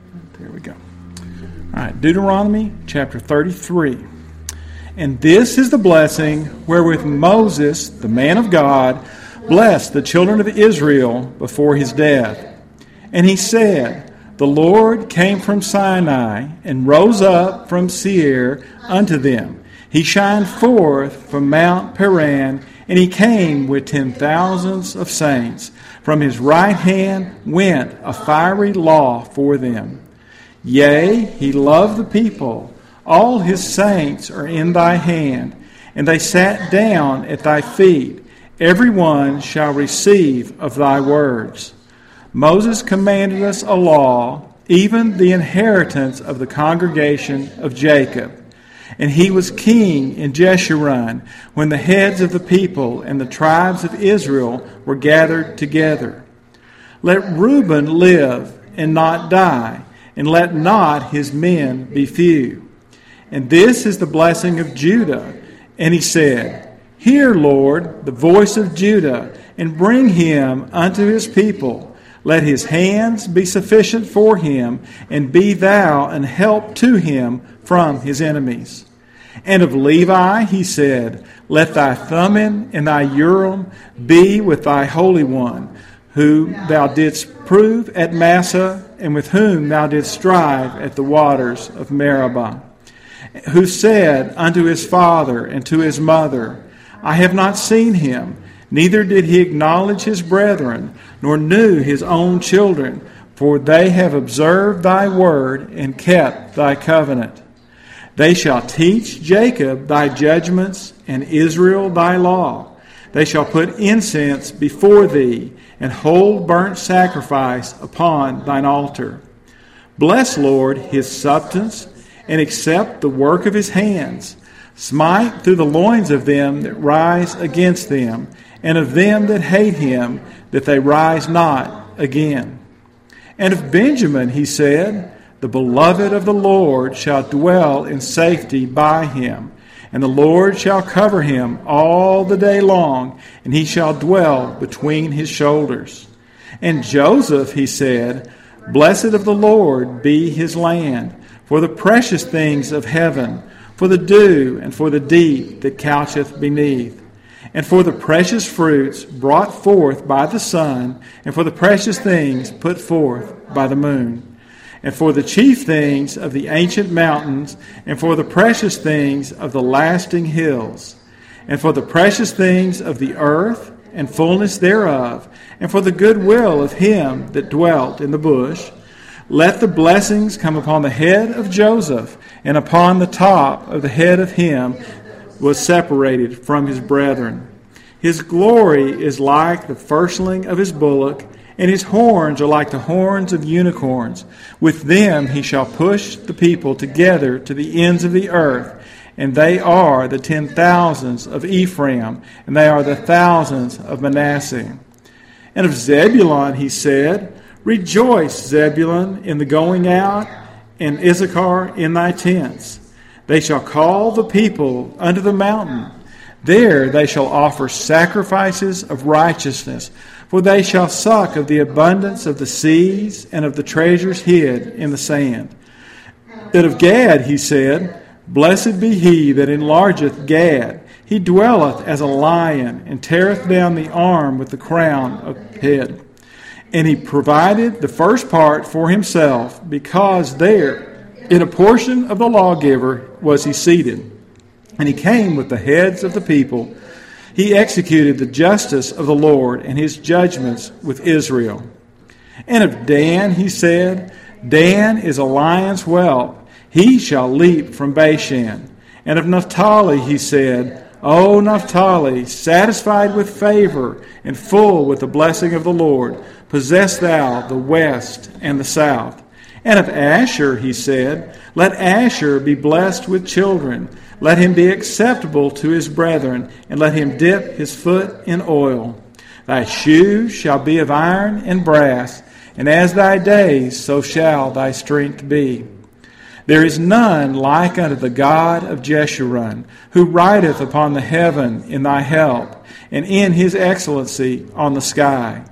There we go. All right, Deuteronomy chapter 33. And this is the blessing wherewith Moses, the man of God, blessed the children of Israel before his death. And he said, The Lord came from Sinai and rose up from Seir unto them. He shined forth from Mount Paran, and he came with 10,000s of saints. From his right hand went a fiery law for them. Yea, he loved the people. All his saints are in thy hand, and they sat down at thy feet. Every one shall receive of thy words. Moses commanded us a law, even the inheritance of the congregation of Jacob. And he was king in Jeshurun when the heads of the people and the tribes of Israel were gathered together. Let Reuben live and not die, and let not his men be few. And this is the blessing of Judah. And he said, Hear, Lord, the voice of Judah, and bring him unto his people. Let his hands be sufficient for him, and be thou an help to him from his enemies. And of Levi he said, Let thy Thummim and thy Urim be with thy Holy One, who thou didst prove at Massah, and with whom thou didst strive at the waters of Meribah, who said unto his father and to his mother, I have not seen him, neither did he acknowledge his brethren, nor knew his own children, for they have observed thy word and kept thy covenant. They shall teach Jacob thy judgments, and Israel thy law. They shall put incense before thee, and hold burnt sacrifice upon thine altar. Bless, Lord, his substance, and accept the work of his hands. Smite through the loins of them that rise against them, and of them that hate him, that they rise not again. And of Benjamin he said, The beloved of the Lord shall dwell in safety by him, and the Lord shall cover him all the day long, and he shall dwell between his shoulders. And Joseph, he said, Blessed of the Lord be his land, for the precious things of heaven, for the dew and for the deep that coucheth beneath, and for the precious fruits brought forth by the sun, and for the precious things put forth by the moon, and for the chief things of the ancient mountains, and for the precious things of the lasting hills, and for the precious things of the earth, and fullness thereof, and for the goodwill of him that dwelt in the bush. Let the blessings come upon the head of Joseph, and upon the top of the head of him was separated from his brethren. His glory is like the firstling of his bullock, and his horns are like the horns of unicorns. With them he shall push the people together to the ends of the earth. And they are the 10,000s of Ephraim, and they are the thousands of Manasseh. And of Zebulun he said, Rejoice, Zebulun, in the going out, and Issachar in thy tents. They shall call the people unto the mountain. There they shall offer sacrifices of righteousness, for they shall suck of the abundance of the seas and of the treasures hid in the sand. And of Gad he said, Blessed be he that enlargeth Gad. He dwelleth as a lion, and teareth down the arm with the crown of head. And he provided the first part for himself, because there, in a portion of the lawgiver, was he seated. And he came with the heads of the people. He executed the justice of the Lord and his judgments with Israel. And of Dan he said, Dan is a lion's whelp. He shall leap from Bashan. And of Naphtali he said, O Naphtali, satisfied with favor and full with the blessing of the Lord, possess thou the west and the south. And of Asher he said, Let Asher be blessed with children. Let him be acceptable to his brethren, and let him dip his foot in oil. Thy shoes shall be of iron and brass, and as thy days, so shall thy strength be. There is none like unto the God of Jeshurun, who rideth upon the heaven in thy help, and in his excellency on the sky.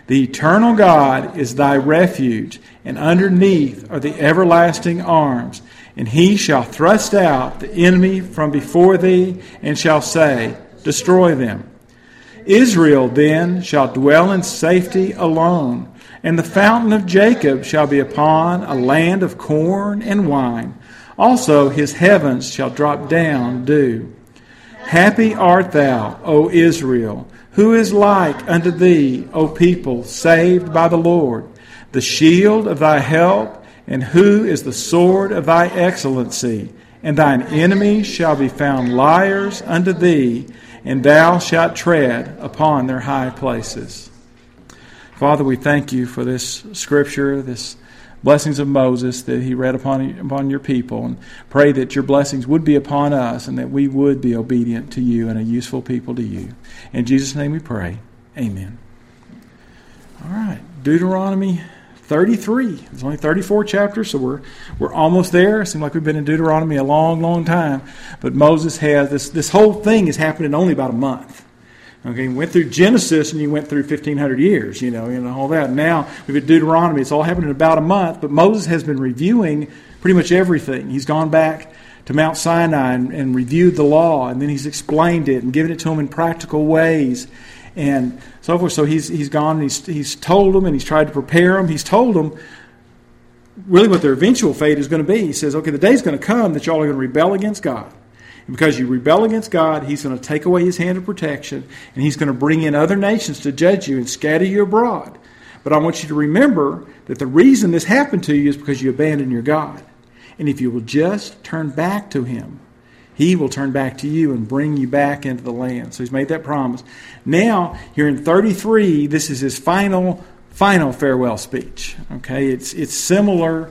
The eternal God is thy refuge, and underneath are the everlasting arms. And he shall thrust out the enemy from before thee, and shall say, Destroy them. Israel then shall dwell in safety alone, and the fountain of Jacob shall be upon a land of corn and wine. Also his heavens shall drop down dew. Happy art thou, O Israel, who is like unto thee, O people, saved by the Lord, the shield of thy help, and who is the sword of thy excellency. And thine enemies shall be found liars unto thee, and thou shalt tread upon their high places. Father, we thank you for this scripture, this blessings of Moses that he read upon your people, and pray that your blessings would be upon us and that we would be obedient to you and a useful people to you. In Jesus' name we pray. Amen. All right, Deuteronomy 33. There's only 34 chapters, so we're almost there. It seems like we've been in Deuteronomy a long, long time. But Moses has this whole thing has happened in only about a month. Okay, you went through Genesis and you went through 1,500 years, all that. Now we've got Deuteronomy. It's all happened in about a month. But Moses has been reviewing pretty much everything. He's gone back to Mount Sinai and reviewed the law, and then he's explained it and given it to them in practical ways and so forth. So he's gone and he's told them, and he's tried to prepare them. He's told them really what their eventual fate is going to be. He says, okay, the day's going to come that y'all are going to rebel against God. And because you rebel against God, he's going to take away his hand of protection, and he's going to bring in other nations to judge you and scatter you abroad. But I want you to remember that the reason this happened to you is because you abandoned your God. And if you will just turn back to him, he will turn back to you and bring you back into the land. So he's made that promise. Now, here in 33, this is his final farewell speech. Okay, it's similar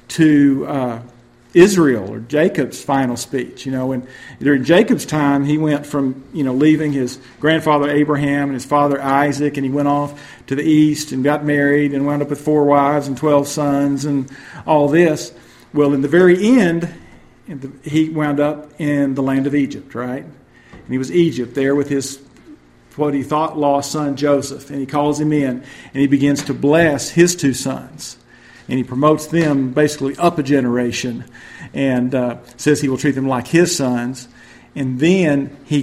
to Israel or Jacob's final speech. And during Jacob's time, he went from leaving his grandfather Abraham and his father Isaac, and he went off to the east and got married and wound up with 4 wives and 12 sons and all this. Well, in the very end, he wound up in the land of Egypt, right? And he was Egypt there with his what he thought lost son Joseph, and he calls him in, and he begins to bless his 2 sons. And he promotes them basically up a generation and says he will treat them like his sons. And then he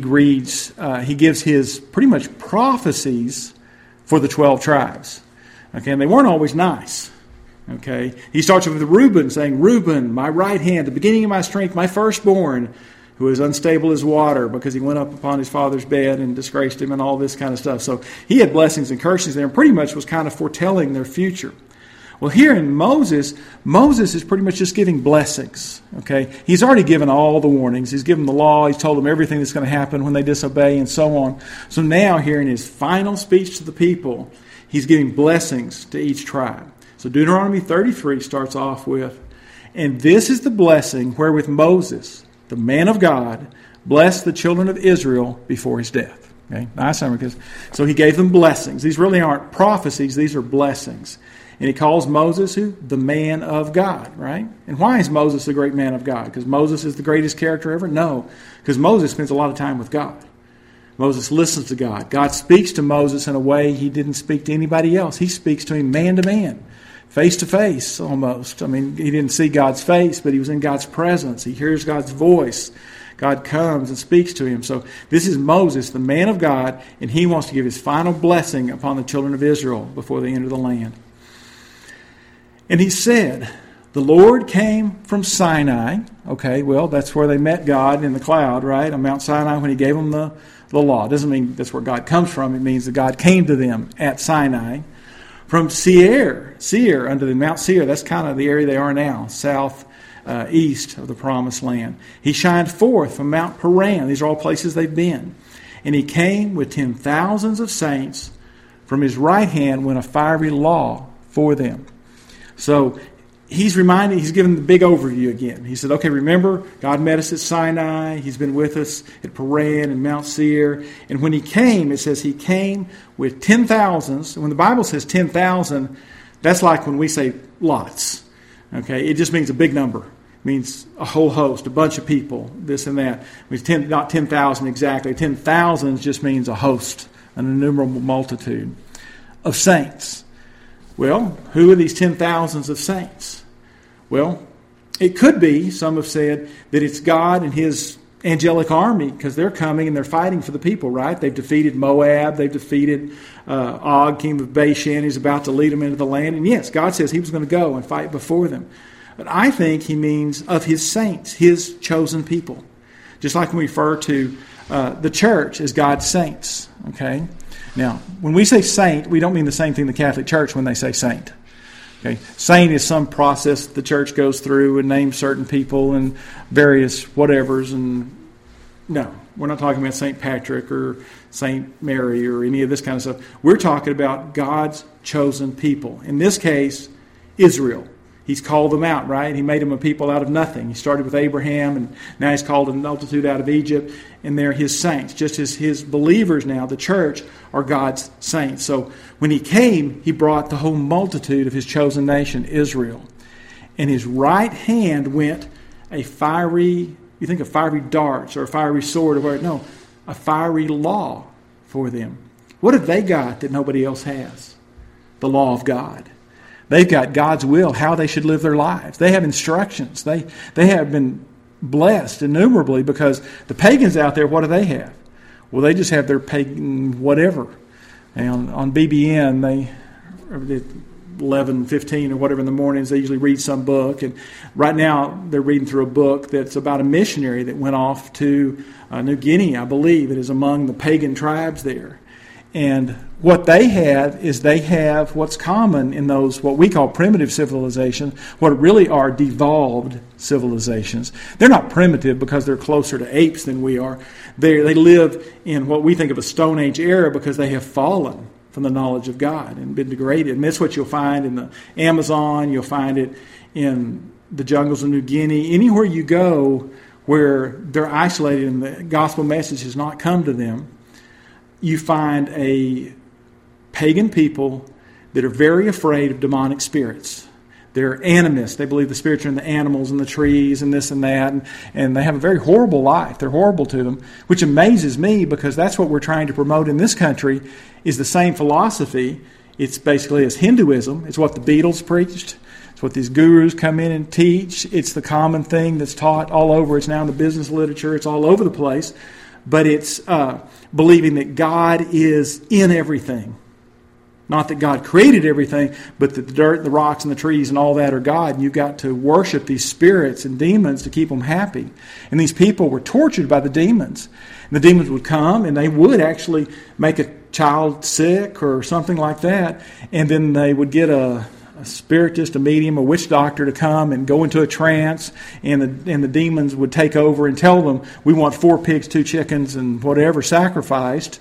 gives his pretty much prophecies for the 12 tribes. Okay, and they weren't always nice. Okay, he starts with Reuben, saying, Reuben, my right hand, the beginning of my strength, my firstborn, who is unstable as water because he went up upon his father's bed and disgraced him and all this kind of stuff. So he had blessings and curses there and pretty much was kind of foretelling their future. Well, here in Moses is pretty much just giving blessings. Okay, he's already given all the warnings. He's given the law. He's told them everything that's going to happen when they disobey and so on. So now, here in his final speech to the people, he's giving blessings to each tribe. So Deuteronomy 33 starts off with, and this is the blessing wherewith Moses, the man of God, blessed the children of Israel before his death. Okay, nice summary. So he gave them blessings. These really aren't prophecies. These are blessings. And he calls Moses who? The man of God, right? And why is Moses the great man of God? Because Moses is the greatest character ever? No, because Moses spends a lot of time with God. Moses listens to God. God speaks to Moses in a way he didn't speak to anybody else. He speaks to him man to man, face to face almost. I mean, he didn't see God's face, but he was in God's presence. He hears God's voice. God comes and speaks to him. So this is Moses, the man of God, and he wants to give his final blessing upon the children of Israel before they enter the land. And he said, the Lord came from Sinai. Okay, well, that's where they met God in the cloud, right? On Mount Sinai when he gave them the law. It doesn't mean that's where God comes from. It means that God came to them at Sinai. From Seir unto the Mount Seir, that's kind of the area they are now, south east of the Promised Land. He shined forth from Mount Paran. These are all places they've been. And he came with 10,000s of saints. From his right hand went a fiery law for them. So he's given the big overview again. He said, okay, remember, God met us at Sinai. He's been with us at Paran and Mount Seir. And when he came, it says he came with 10,000s. And when the Bible says 10,000, that's like when we say lots. Okay, it just means a big number. It means a whole host, a bunch of people, this and that. It means not 10,000 exactly. 10,000 just means a host, an innumerable multitude of saints. Well, who are these 10,000s of saints? Well, it could be, some have said, that it's God and His angelic army, because they're coming and they're fighting for the people, right? They've defeated Moab. They've defeated Og, king of Bashan. He's about to lead them into the land. And yes, God says He was going to go and fight before them. But I think He means of His saints, His chosen people. Just like when we refer to the church as God's saints. Okay? Now, when we say saint, we don't mean the same thing the Catholic Church when they say saint. Okay? Saint is some process the church goes through and names certain people and various whatevers. And no, we're not talking about St. Patrick or St. Mary or any of this kind of stuff. We're talking about God's chosen people. In this case, Israel. He's called them out, right? He made them a people out of nothing. He started with Abraham, and now He's called a multitude out of Egypt, and they're His saints. Just as His believers now, the church, are God's saints. So when He came, He brought the whole multitude of His chosen nation, Israel. And His right hand went a fiery, you think of fiery darts or a fiery sword, or no, a fiery law for them. What have they got that nobody else has? The law of God. They've got God's will, how they should live their lives. They have instructions. They have been blessed innumerably, because the pagans out there, what do they have? Well, they just have their pagan whatever. And on BBN, they 11:15 or whatever in the mornings, they usually read some book. And right now, they're reading through a book that's about a missionary that went off to New Guinea, I believe. It is among the pagan tribes there. And what they have is they have what's common in those, what we call primitive civilizations, what really are devolved civilizations. They're not primitive because they're closer to apes than we are. They live in what we think of a Stone Age era because they have fallen from the knowledge of God and been degraded. And that's what you'll find in the Amazon. You'll find it in the jungles of New Guinea. Anywhere you go where they're isolated and the gospel message has not come to them, you find a pagan people that are very afraid of demonic spirits. They're animists. They believe the spirits are in the animals and the trees and this and that. And they have a very horrible life. They're horrible to them, which amazes me, because that's what we're trying to promote in this country, is the same philosophy. It's basically as Hinduism. It's what the Beatles preached. It's what these gurus come in and teach. It's the common thing that's taught all over. It's now in the business literature. It's all over the place. But it's believing that God is in everything. Not that God created everything, but that the dirt, the rocks, and the trees and all that are God. And you've got to worship these spirits and demons to keep them happy. And these people were tortured by the demons. And the demons would come and they would actually make a child sick or something like that. And then they would get a spiritist, a medium, a witch doctor to come and go into a trance, and the demons would take over and tell them, we want 4 pigs, 2 chickens, and whatever sacrificed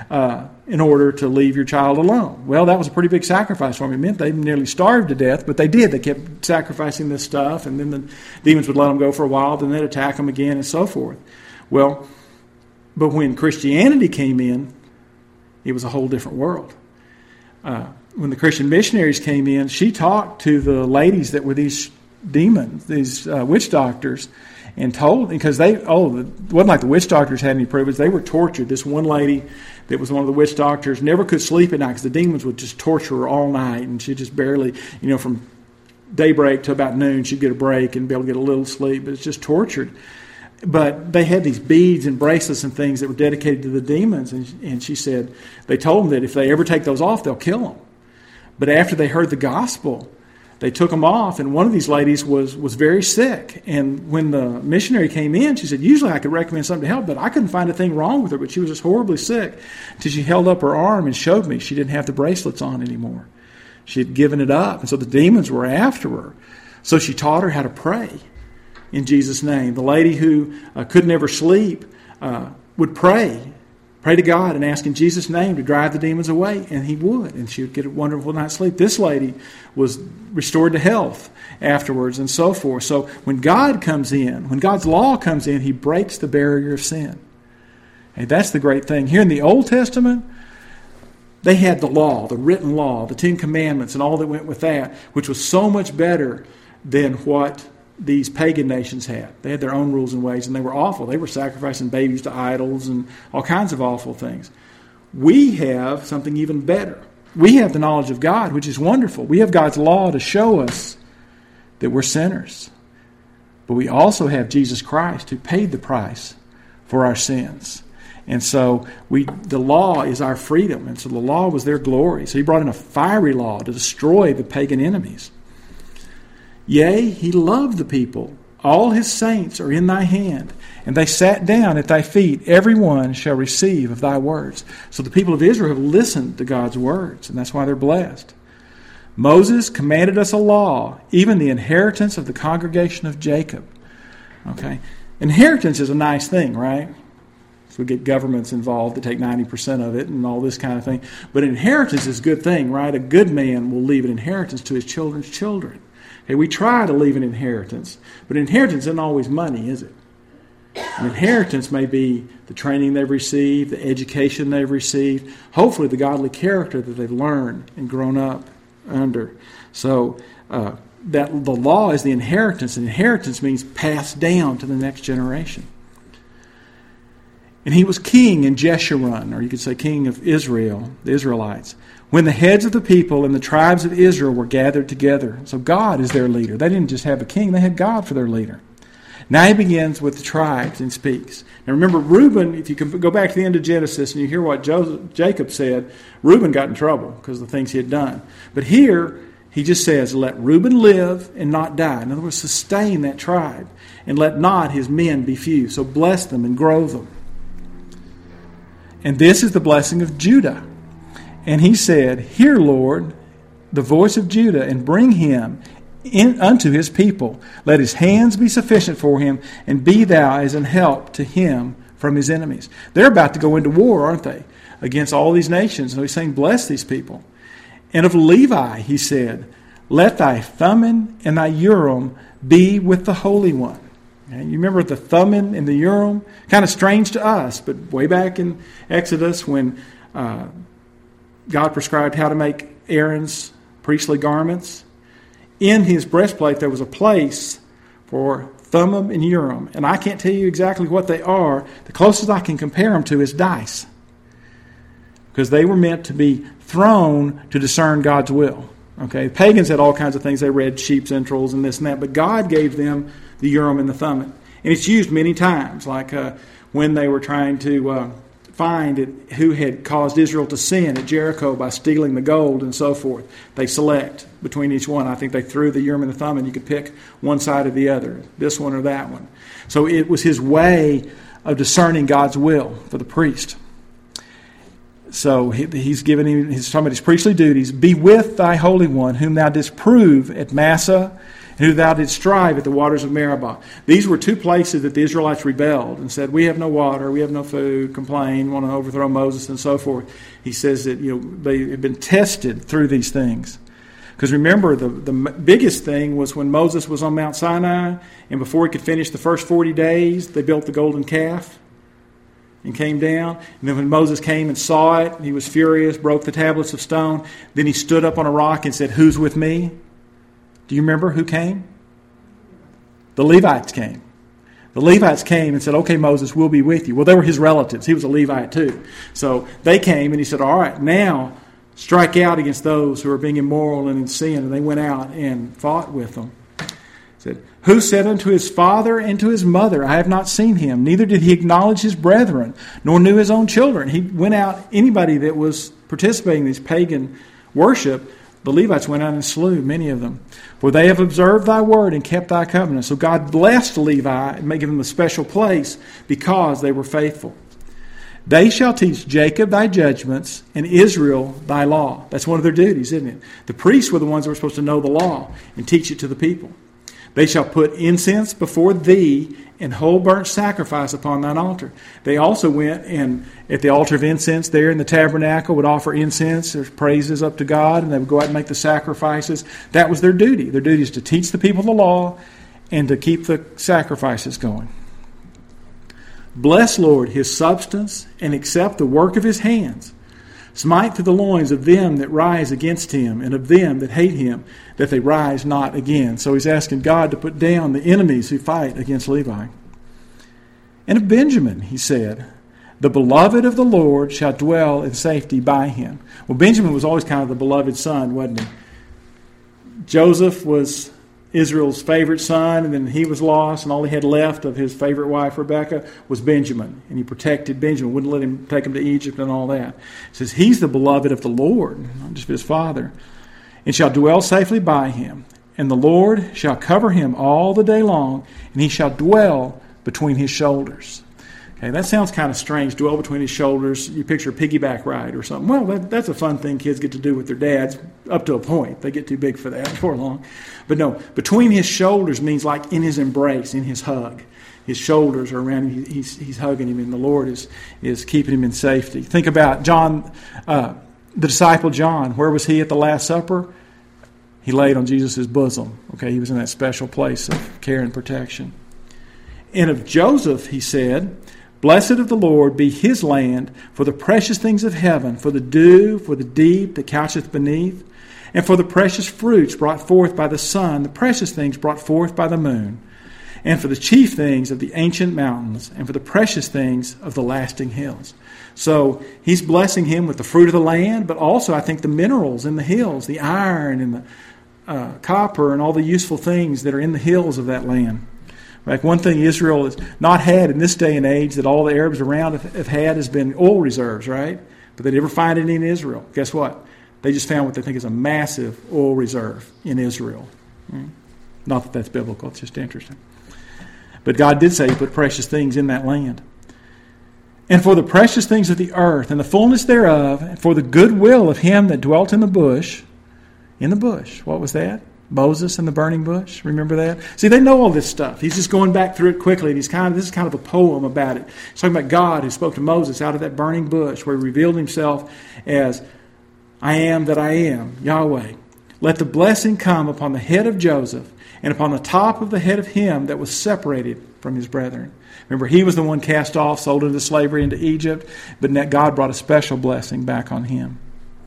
in order to leave your child alone. Well, that was a pretty big sacrifice for them. It meant they nearly starved to death, but they did. They kept sacrificing this stuff, and then the demons would let them go for a while, then they'd attack them again, and so forth. Well, but when Christianity came in, it was a whole different world. When the Christian missionaries came in, she talked to the ladies that were these demons, these witch doctors, and told, because it wasn't like the witch doctors had any privilege. They were tortured. This one lady that was one of the witch doctors never could sleep at night because the demons would just torture her all night, and she just barely, from daybreak to about noon, she'd get a break and be able to get a little sleep, but it's just tortured. But they had these beads and bracelets and things that were dedicated to the demons, and she said they told them that if they ever take those off, they'll kill them. But after they heard the gospel, they took them off, and one of these ladies was very sick. And when the missionary came in, she said, usually I could recommend something to help, but I couldn't find a thing wrong with her, but she was just horribly sick, until she held up her arm and showed me she didn't have the bracelets on anymore. She had given it up, and so the demons were after her. So she taught her how to pray in Jesus' name. The lady who could never sleep would pray to God and ask in Jesus' name to drive the demons away, and He would, and she would get a wonderful night's sleep. This lady was restored to health afterwards, and so forth. So when God comes in, when God's law comes in, He breaks the barrier of sin. And that's the great thing. Here in the Old Testament, they had the law, the written law, the 10 Commandments, and all that went with that, which was so much better than what these pagan nations had. They had their own rules and ways, and they were awful. They were sacrificing babies to idols and all kinds of awful things. We have something even better. We have the knowledge of God, which is wonderful. We have God's law to show us that we're sinners. But we also have Jesus Christ who paid the price for our sins. And so the law is our freedom. And so the law was their glory. So he brought in a fiery law to destroy the pagan enemies. Yea, he loved the people. All his saints are in thy hand. And they sat down at thy feet. Every one shall receive of thy words. So the people of Israel have listened to God's words. And that's why they're blessed. Moses commanded us a law, even the inheritance of the congregation of Jacob. Okay? Inheritance is a nice thing, right? So we get governments involved that take 90% of it and all this kind of thing. But inheritance is a good thing, right? A good man will leave an inheritance to his children's children. Okay, we try to leave an inheritance, but inheritance isn't always money, is it? An inheritance may be the training they've received, the education they've received, hopefully the godly character that they've learned and grown up under. So that the law is the inheritance, and inheritance means passed down to the next generation. And he was king in Jeshurun, or you could say king of Israel, the Israelites, when the heads of the people and the tribes of Israel were gathered together. So God is their leader. They didn't just have a king, they had God for their leader. Now he begins with the tribes and speaks. Now remember, Reuben, if you can go back to the end of Genesis and you hear what Jacob said, Reuben got in trouble because of the things he had done. But here, he just says, let Reuben live and not die. In other words, sustain that tribe. And let not his men be few. So bless them and grow them. And this is the blessing of Judah. And he said, hear, Lord, the voice of Judah, and bring him unto his people. Let his hands be sufficient for him, and be thou as an help to him from his enemies. They're about to go into war, aren't they, against all these nations. So he's saying, bless these people. And of Levi, he said, let thy Thummim and thy Urim be with the Holy One. Okay, you remember the Thummim and the Urim? Kind of strange to us, but way back in Exodus when God prescribed how to make Aaron's priestly garments, in his breastplate there was a place for Thummim and Urim. And I can't tell you exactly what they are. The closest I can compare them to is dice. Because they were meant to be thrown to discern God's will. Okay, pagans had all kinds of things. They read sheep's entrails and this and that. But God gave them the Urim and the Thummim. And it's used many times, like when they were trying to find who had caused Israel to sin at Jericho by stealing the gold and so forth. They select between each one. I think they threw the Urim and the Thummim. You could pick one side or the other, this one or that one. So it was his way of discerning God's will for the priest. So he's given him, he's talking about his priestly duties. Be with thy Holy One, whom thou didst prove at Massah, and who thou didst strive at the waters of Meribah. These were two places that the Israelites rebelled and said, we have no water, we have no food, complain, want to overthrow Moses and so forth. He says that they have been tested through these things. Because remember, the biggest thing was when Moses was on Mount Sinai, and before he could finish the first 40 days, they built the golden calf and came down. And then when Moses came and saw it, he was furious, broke the tablets of stone. Then he stood up on a rock and said, who's with me? Do you remember who came? The Levites came. The Levites came and said, okay, Moses, we'll be with you. Well, they were his relatives. He was a Levite too. So they came and he said, all right, now strike out against those who are being immoral and in sin. And they went out and fought with them. He said, who said unto his father and to his mother, I have not seen him, neither did he acknowledge his brethren, nor knew his own children. He went out, anybody that was participating in this pagan worship, the Levites went out and slew many of them. For they have observed thy word and kept thy covenant. So God blessed Levi and made them a special place because they were faithful. They shall teach Jacob thy judgments and Israel thy law. That's one of their duties, isn't it? The priests were the ones that were supposed to know the law and teach it to the people. They shall put incense before thee and whole burnt sacrifice upon thine altar. They also went and at the altar of incense there in the tabernacle would offer incense or praises up to God, and they would go out and make the sacrifices. That was their duty. Their duty is to teach the people the law and to keep the sacrifices going. Bless, Lord, his substance and accept the work of his hands. Smite through the loins of them that rise against him and of them that hate him, that they rise not again. So he's asking God to put down the enemies who fight against Levi. And of Benjamin, he said, The beloved of the Lord shall dwell in safety by him. Well, Benjamin was always kind of the beloved son, wasn't he? Joseph was Israel's favorite son, and then he was lost, and all he had left of his favorite wife, Rebekah, was Benjamin. And he protected Benjamin, wouldn't let him take him to Egypt and all that. It says, he's the beloved of the Lord, not just his father, and shall dwell safely by him. And the Lord shall cover him all the day long, and he shall dwell between his shoulders. Okay, that sounds kind of strange, dwell between his shoulders. You picture a piggyback ride or something. Well, that's a fun thing kids get to do with their dads up to a point. They get too big for that before long. But no, between his shoulders means like in his embrace, in his hug. His shoulders are around him. He's hugging him, and the Lord is keeping him in safety. Think about John, the disciple John. Where was he at the Last Supper? He laid on Jesus' bosom. Okay, he was in that special place of care and protection. And of Joseph, he said, blessed of the Lord be his land for the precious things of heaven, for the dew, for the deep that coucheth beneath, and for the precious fruits brought forth by the sun, the precious things brought forth by the moon, and for the chief things of the ancient mountains, and for the precious things of the lasting hills. So he's blessing him with the fruit of the land, but also I think the minerals in the hills, the iron and the copper and all the useful things that are in the hills of that land. Like one thing Israel has not had in this day and age that all the Arabs around have had has been oil reserves, right? But they never find any in Israel. Guess what? They just found what they think is a massive oil reserve in Israel. Not that that's biblical, it's just interesting. But God did say he put precious things in that land. And for the precious things of the earth and the fullness thereof, and for the goodwill of him that dwelt in the bush, what was that? Moses and the burning bush. Remember that? See, they know all this stuff. He's just going back through it quickly, and this is kind of a poem about it. He's talking about God who spoke to Moses out of that burning bush, where he revealed himself as I am that I am, Yahweh. Let the blessing come upon the head of Joseph and upon the top of the head of him that was separated from his brethren. Remember, he was the one cast off, sold into slavery into Egypt, but God brought a special blessing back on him.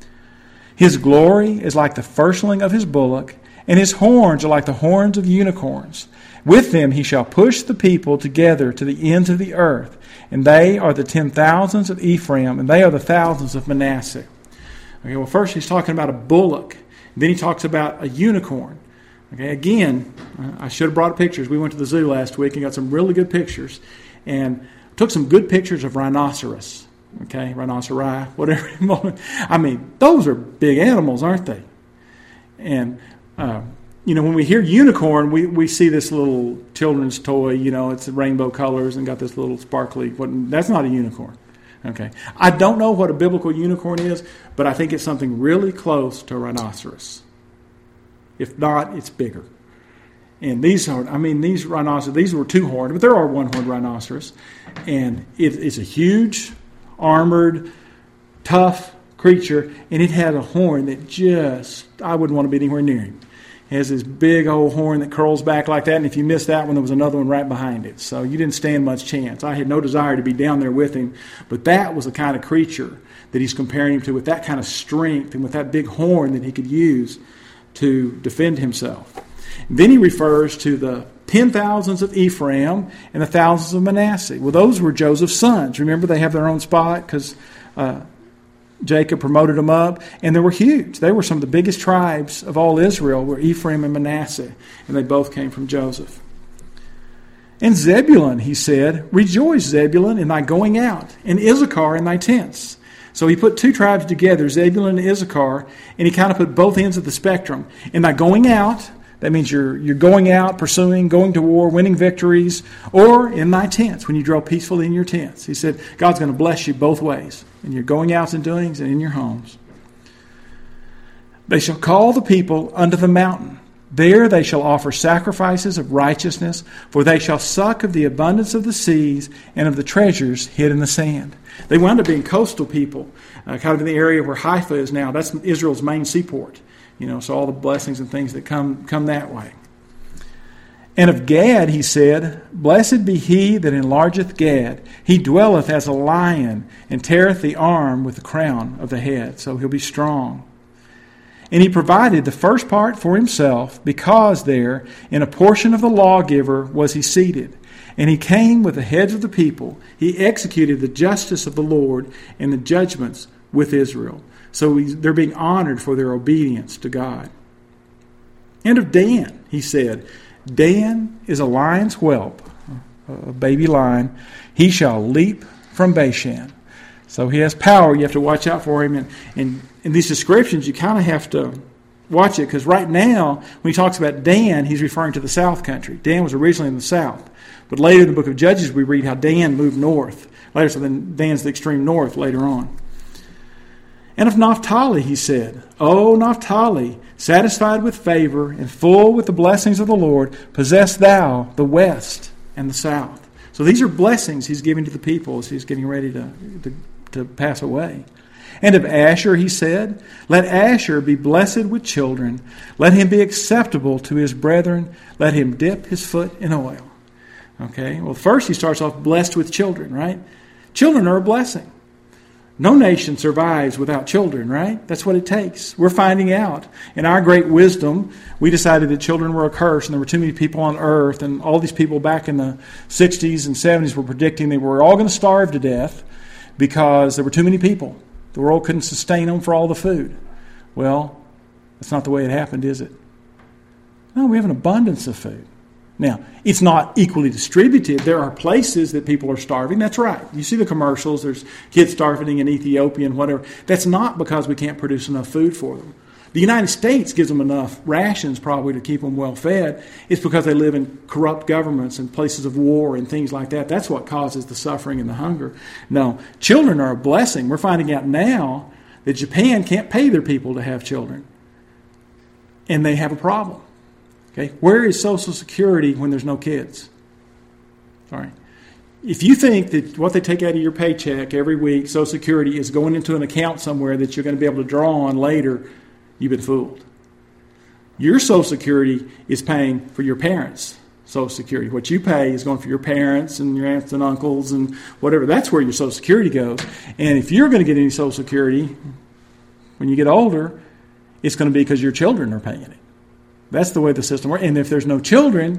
His glory is like the firstling of his bullock, and his horns are like the horns of unicorns. With them he shall push the people together to the ends of the earth, and they are the 10,000s of Ephraim, and they are the thousands of Manasseh. Okay, well, first he's talking about a bullock. Then he talks about a unicorn. Okay, again, I should have brought pictures. We went to the zoo last week and got some really good pictures, and took some good pictures of rhinoceros. Okay, rhinoceri, whatever. I mean, those are big animals, aren't they? And when we hear unicorn, we see this little children's toy. It's rainbow colors and got this little sparkly. That's not a unicorn. Okay, I don't know what a biblical unicorn is, but I think it's something really close to a rhinoceros. If not, it's bigger. And these rhinoceros, these were two-horned, but there are one-horned rhinoceros. And it's a huge, armored, tough creature, and it had a horn that I wouldn't want to be anywhere near him. It has this big old horn that curls back like that, and if you missed that one, there was another one right behind it. So you didn't stand much chance. I had no desire to be down there with him, but that was the kind of creature that he's comparing him to, with that kind of strength and with that big horn that he could use to defend himself. And then he refers to the 10,000s of Ephraim and the thousands of Manasseh. Well, those were Joseph's sons. Remember, they have their own spot because Jacob promoted them up, and they were huge. They were some of the biggest tribes of all Israel, were Ephraim and Manasseh, and they both came from Joseph. And Zebulun, he said, rejoice, Zebulun, in thy going out, and Issachar in thy tents. So he put two tribes together, Zebulun and Issachar, and he kind of put both ends of the spectrum. In thy going out, that means you're going out, pursuing, going to war, winning victories, or in thy tents, when you dwell peacefully in your tents. He said, God's going to bless you both ways, in your going outs and doings and in your homes. They shall call the people unto the mountain. There they shall offer sacrifices of righteousness, for they shall suck of the abundance of the seas and of the treasures hid in the sand. They wound up being coastal people, kind of in the area where Haifa is now. That's Israel's main seaport. So all the blessings and things that come that way. And of Gad he said, blessed be he that enlargeth Gad. He dwelleth as a lion, and teareth the arm with the crown of the head. So he'll be strong. And he provided the first part for himself, because there, in a portion of the lawgiver, was he seated. And he came with the heads of the people. He executed the justice of the Lord and the judgments with Israel. So they're being honored for their obedience to God. And of Dan, he said, Dan is a lion's whelp, a baby lion. He shall leap from Bashan. So he has power. You have to watch out for him. And in these descriptions, you kind of have to watch it, because right now, when he talks about Dan, he's referring to the south country. Dan was originally in the south. But later in the book of Judges, we read how Dan moved north. Later, so then Dan's the extreme north later on. And of Naphtali, he said, O Naphtali, satisfied with favor and full with the blessings of the Lord, possess thou the west and the south. So these are blessings he's giving to the people as he's getting ready to pass away. And of Asher, he said, let Asher be blessed with children. Let him be acceptable to his brethren. Let him dip his foot in oil. Okay, well, first he starts off blessed with children, right? Children are a blessing. No nation survives without children, right? That's what it takes. We're finding out. In our great wisdom, we decided that children were a curse and there were too many people on earth, and all these people back in the 60s and 70s were predicting they were all going to starve to death because there were too many people. The world couldn't sustain them for all the food. Well, that's not the way it happened, is it? No, we have an abundance of food. Now, it's not equally distributed. There are places that people are starving. That's right. You see the commercials. There's kids starving in Ethiopia and whatever. That's not because we can't produce enough food for them. The United States gives them enough rations probably to keep them well fed. It's because they live in corrupt governments and places of war and things like that. That's what causes the suffering and the hunger. No, children are a blessing. We're finding out now that Japan can't pay their people to have children. And they have a problem. Okay, where is Social Security when there's no kids? Sorry. If you think that what they take out of your paycheck every week, Social Security, is going into an account somewhere that you're going to be able to draw on later, you've been fooled. Your Social Security is paying for your parents' Social Security. What you pay is going for your parents and your aunts and uncles and whatever. That's where your Social Security goes. And if you're going to get any Social Security when you get older, it's going to be because your children are paying it. That's the way the system works. And if there's no children,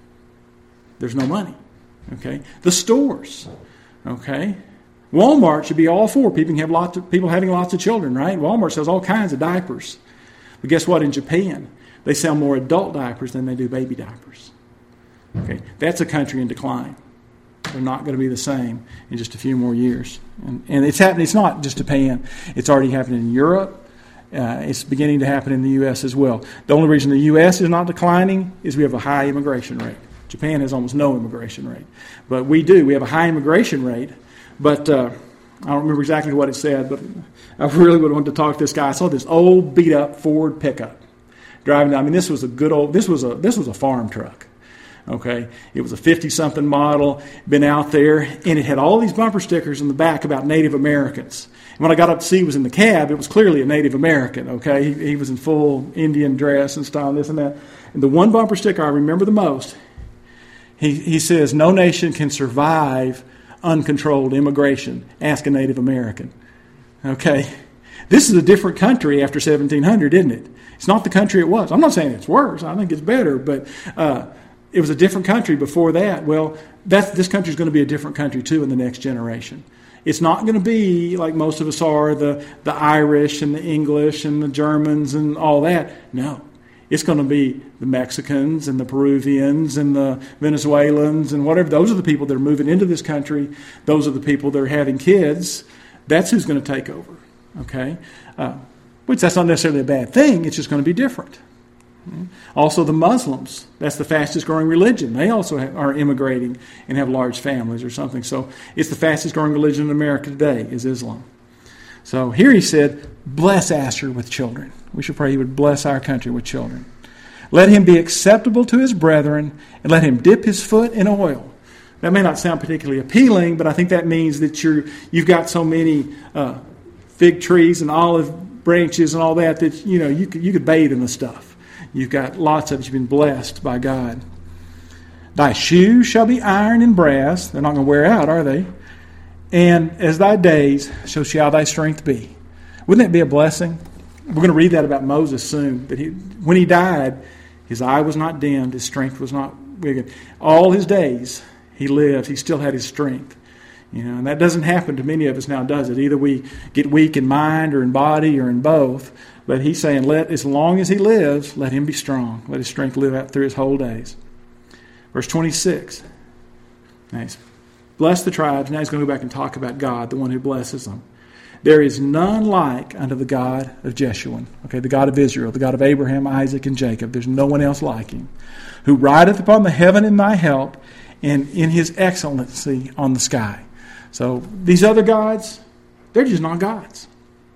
there's no money. Okay? The stores. Okay? Walmart should be all for people having lots of children, right? Walmart sells all kinds of diapers. But guess what? In Japan, they sell more adult diapers than they do baby diapers. Okay? That's a country in decline. They're not going to be the same in just a few more years. And it's happening. It's not just Japan. It's already happening in Europe. It's beginning to happen in the U.S. as well. The only reason the U.S. is not declining is we have a high immigration rate. Japan has almost no immigration rate. But we do. We have a high immigration rate. But I don't remember exactly what it said, but I really would want to talk to this guy. I saw this old beat-up Ford pickup driving down. I mean, this was a farm truck. Okay, it was a 50-something model, been out there, and it had all these bumper stickers in the back about Native Americans. And when I got up to see who was in the cab, it was clearly a Native American, okay? He was in full Indian dress and style and this and that. And the one bumper sticker I remember the most, he says, no nation can survive uncontrolled immigration. Ask a Native American. Okay? This is a different country after 1700, isn't it? It's not the country it was. I'm not saying it's worse. I think it's better, but it was a different country before that. Well, this country is going to be a different country, too, in the next generation. It's not going to be like most of us are, the Irish and the English and the Germans and all that. No. It's going to be the Mexicans and the Peruvians and the Venezuelans and whatever. Those are the people that are moving into this country. Those are the people that are having kids. That's who's going to take over. Okay? Which that's not necessarily a bad thing. It's just going to be different. Also the Muslims, that's the fastest growing religion. They also are immigrating and have large families or something. So it's the fastest growing religion in America today is Islam. So here he said, bless Asher with children. We should pray he would bless our country with children. Let him be acceptable to his brethren and let him dip his foot in oil. That may not sound particularly appealing, but I think that means that you've got so many fig trees and olive branches and all that you could bathe in the stuff. You've got lots of it. You've been blessed by God. Thy shoes shall be iron and brass. They're not going to wear out, are they? And as thy days, so shall thy strength be. Wouldn't that be a blessing? We're going to read that about Moses soon. That when he died, his eye was not dimmed, his strength was not weakened. All his days he lived, he still had his strength. And that doesn't happen to many of us now, does it? Either we get weak in mind or in body or in both. But he's saying, as long as he lives, let him be strong. Let his strength live out through his whole days. Verse 26. Nice. Bless the tribes. Now he's going to go back and talk about God, the one who blesses them. There is none like unto the God of Jeshurun. Okay, the God of Israel, the God of Abraham, Isaac, and Jacob. There's no one else like him. Who rideth upon the heaven in thy help, and in his excellency on the sky. So these other gods, they're just not gods.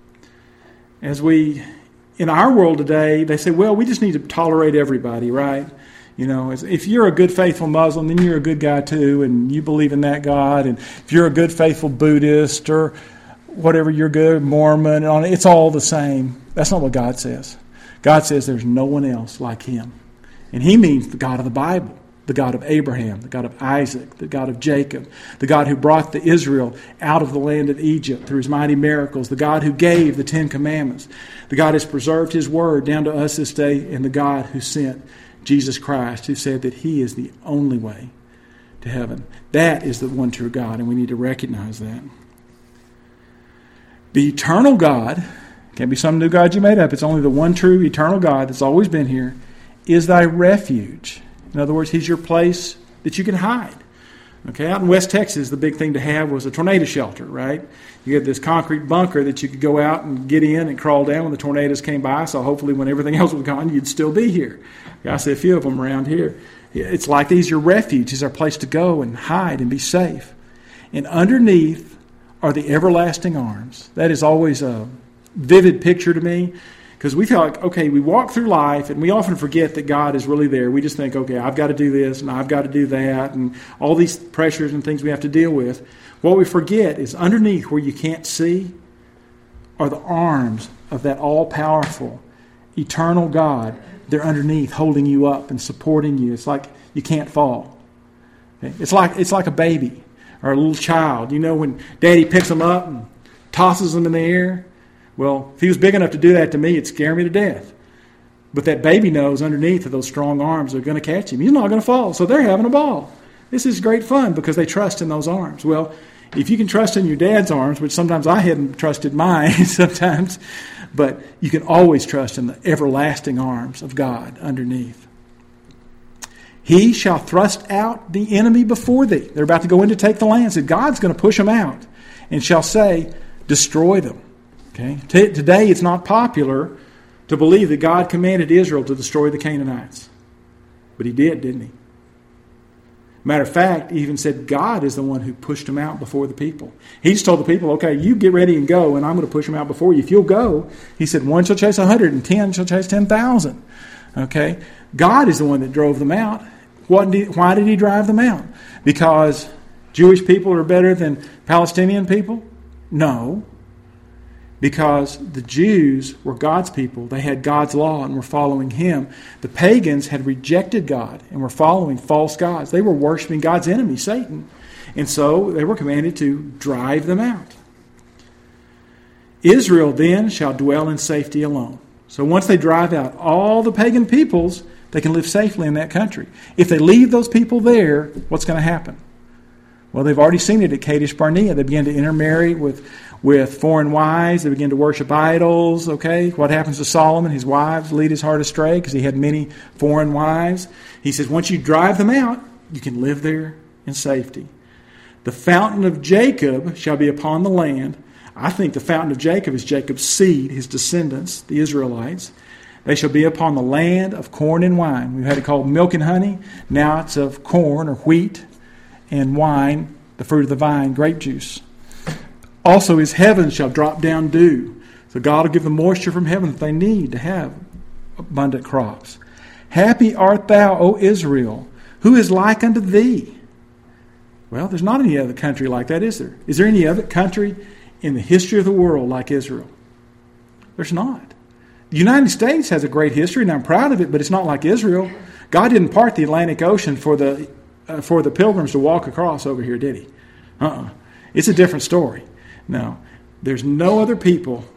In our world today, they say, well, we just need to tolerate everybody, right? If you're a good, faithful Muslim, then you're a good guy too, and you believe in that God. And if you're a good, faithful Buddhist or whatever you're good, Mormon, it's all the same. That's not what God says. God says there's no one else like him. And he means the God of the Bible, the God of Abraham, the God of Isaac, the God of Jacob, the God who brought the Israel out of the land of Egypt through his mighty miracles, the God who gave the 10 Commandments, the God who has preserved his word down to us this day, and the God who sent Jesus Christ, who said that he is the only way to heaven. That is the one true God, and we need to recognize that. The eternal God, can't be some new God you made up, it's only the one true eternal God that's always been here, is thy refuge. In other words, he's your place that you can hide. Okay, out in West Texas, the big thing to have was a tornado shelter, right? You had this concrete bunker that you could go out and get in and crawl down when the tornadoes came by, so hopefully when everything else was gone, you'd still be here. I see a few of them around here. It's like these, your refuge is our place to go and hide and be safe. And underneath are the everlasting arms. That is always a vivid picture to me, because we feel like, okay, we walk through life and we often forget that God is really there. We just think, okay, I've got to do this and I've got to do that and all these pressures and things we have to deal with. What we forget is underneath where you can't see are the arms of that all-powerful, eternal God. They're underneath holding you up and supporting you. It's like you can't fall. Okay? It's like a baby or a little child. When Daddy picks them up and tosses them in the air. Well, if he was big enough to do that to me, it'd scare me to death. But that baby knows underneath of those strong arms are going to catch him. He's not going to fall, so they're having a ball. This is great fun because they trust in those arms. Well, if you can trust in your dad's arms, which sometimes I hadn't trusted mine sometimes, but you can always trust in the everlasting arms of God underneath. He shall thrust out the enemy before thee. They're about to go in to take the land. So God's going to push them out and shall say, destroy them. Okay? Today it's not popular to believe that God commanded Israel to destroy the Canaanites. But he did, didn't he? Matter of fact, he even said God is the one who pushed them out before the people. He just told the people, okay, you get ready and go, and I'm going to push them out before you. If you'll go, he said, 1 shall chase 100, and 10 shall chase 10,000. Okay? God is the one that drove them out. Why did he drive them out? Because Jewish people are better than Palestinian people? No. Because the Jews were God's people. They had God's law and were following him. The pagans had rejected God and were following false gods. They were worshiping God's enemy, Satan. And so they were commanded to drive them out. Israel then shall dwell in safety alone. So once they drive out all the pagan peoples, they can live safely in that country. If they leave those people there, what's going to happen? Well, they've already seen it at Kadesh Barnea. They began to intermarry with foreign wives. They begin to worship idols. Okay, what happens to Solomon? His wives lead his heart astray because he had many foreign wives. He says, once you drive them out, you can live there in safety. The fountain of Jacob shall be upon the land. I think the fountain of Jacob is Jacob's seed, his descendants, the Israelites. They shall be upon the land of corn and wine. We've had it called milk and honey. Now it's of corn or wheat and wine, the fruit of the vine, grape juice. Also his heavens shall drop down dew. So God will give the moisture from heaven that they need to have abundant crops. Happy art thou, O Israel, who is like unto thee? Well, there's not any other country like that, is there? Is there any other country in the history of the world like Israel? There's not. The United States has a great history, and I'm proud of it, but it's not like Israel. God didn't part the Atlantic Ocean for the pilgrims to walk across over here, did he? It's a different story. No, there's no other people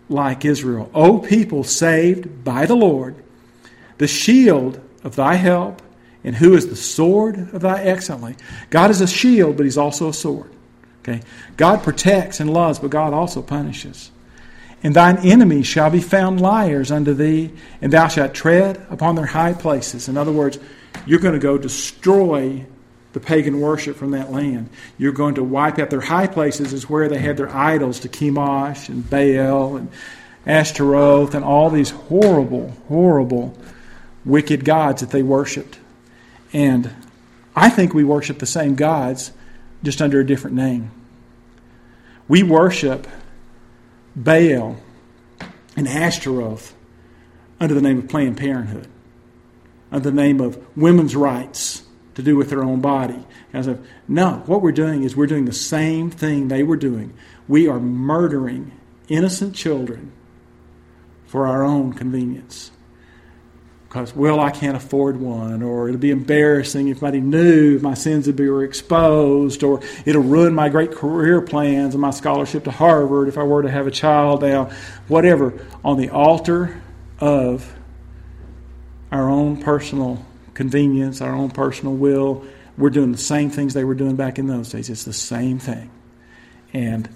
like Israel. O people saved by the Lord, the shield of thy help, and who is the sword of thy excellency. God is a shield, but he's also a sword. Okay? God protects and loves, but God also punishes. And thine enemies shall be found liars unto thee, and thou shalt tread upon their high places. In other words, you're going to go destroy the pagan worship from that land. You're going to wipe out their high places, is where they had their idols, to Chemosh and Baal and Ashtaroth and all these horrible, horrible, wicked gods that they worshipped. And I think we worship the same gods, just under a different name. We worship Baal and Ashtaroth under the name of Planned Parenthood, under the name of women's rights to do with their own body. No, what we're doing is we're doing the same thing they were doing. We are murdering innocent children for our own convenience. Because, well, I can't afford one, or it'll be embarrassing if somebody knew my sins would be exposed, or it'll ruin my great career plans and my scholarship to Harvard if I were to have a child now. Whatever. On the altar of our own personal convenience, our own personal will, we're doing the same things they were doing back in those days. It's the same thing. And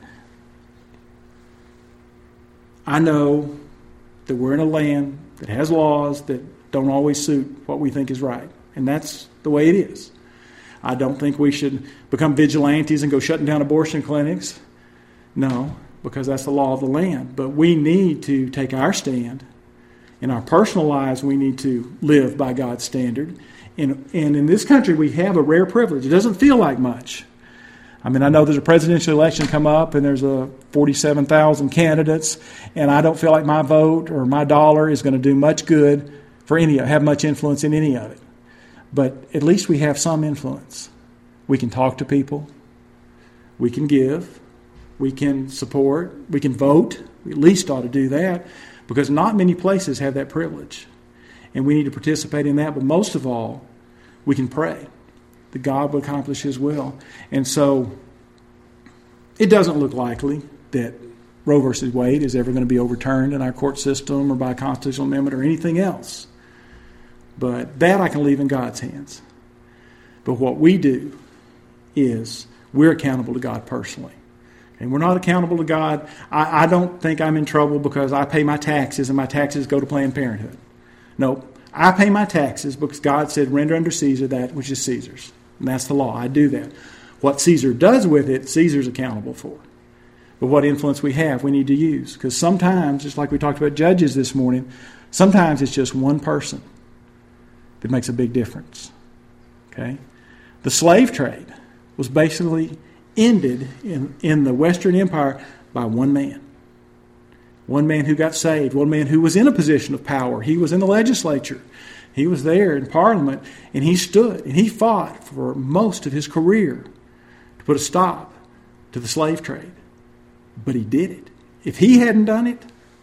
I know that we're in a land that has laws that don't always suit what we think is right. And that's the way it is. I don't think we should become vigilantes and go shutting down abortion clinics. No, because that's the law of the land. But we need to take our stand. In our personal lives, we need to live by God's standard. And in this country, we have a rare privilege. It doesn't feel like much. I mean, I know there's a presidential election come up, and there's 47,000 candidates, and I don't feel like my vote or my dollar is going to do much good for have much influence in any of it. But at least we have some influence. We can talk to people. We can give. We can support. We can vote. We at least ought to do that, because not many places have that privilege. And we need to participate in that. But most of all, we can pray that God will accomplish His will. And so it doesn't look likely that Roe versus Wade is ever going to be overturned in our court system or by a constitutional amendment or anything else. But that I can leave in God's hands. But what we do is we're accountable to God personally. And we're not accountable to God. I don't think I'm in trouble because I pay my taxes and my taxes go to Planned Parenthood. No, I pay my taxes because God said, render unto Caesar that which is Caesar's. And that's the law. I do that. What Caesar does with it, Caesar's accountable for. But what influence we have, we need to use. Because sometimes, just like we talked about judges this morning, sometimes it's just one person that makes a big difference. Okay? The slave trade was basically ended in the Western Empire by one man. One man who got saved. One man who was in a position of power. He was in the legislature. He was there in Parliament, and he stood and he fought for most of his career to put a stop to the slave trade. But he did it. If he hadn't done it,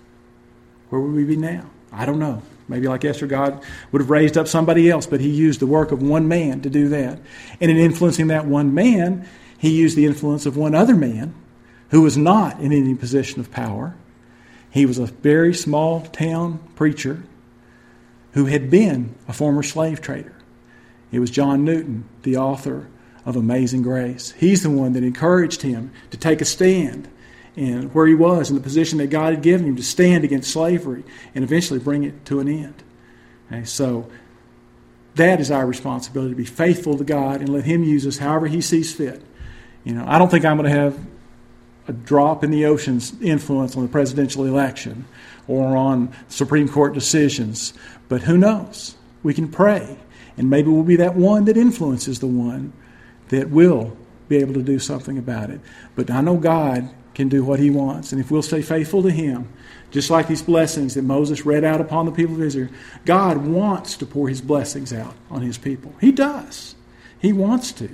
where would we be now? I don't know. Maybe like Esther, God would have raised up somebody else, but he used the work of one man to do that. And in influencing that one man, he used the influence of one other man who was not in any position of power. He was a very small town preacher who had been a former slave trader. It was John Newton, the author of Amazing Grace. He's the one that encouraged him to take a stand and where he was in the position that God had given him to stand against slavery and eventually bring it to an end. Okay, so that is our responsibility, to be faithful to God and let Him use us however He sees fit. I don't think I'm going to have a drop in the ocean's influence on the presidential election or on Supreme Court decisions. But who knows? We can pray. And maybe we'll be that one that influences the one that will be able to do something about it. But I know God can do what He wants. And if we'll stay faithful to Him, just like these blessings that Moses read out upon the people of Israel, God wants to pour His blessings out on His people. He does. He wants to.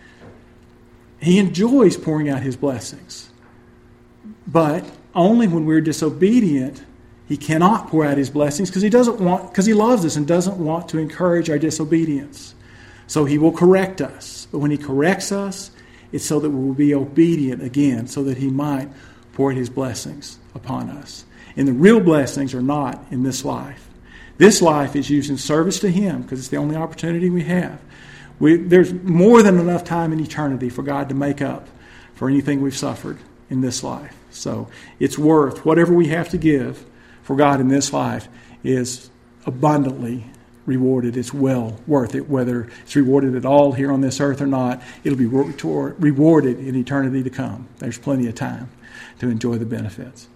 He enjoys pouring out His blessings. But only when we're disobedient, He cannot pour out His blessings because He loves us and doesn't want to encourage our disobedience. So He will correct us. But when He corrects us, it's so that we will be obedient again, so that He might pour His blessings upon us. And the real blessings are not in this life. This life is used in service to Him because it's the only opportunity we have. There's more than enough time in eternity for God to make up for anything we've suffered in this life. So it's worth whatever we have to give for God in this life is abundantly rewarded. It's well worth it. Whether it's rewarded at all here on this earth or not, it'll be rewarded in eternity to come. There's plenty of time to enjoy the benefits.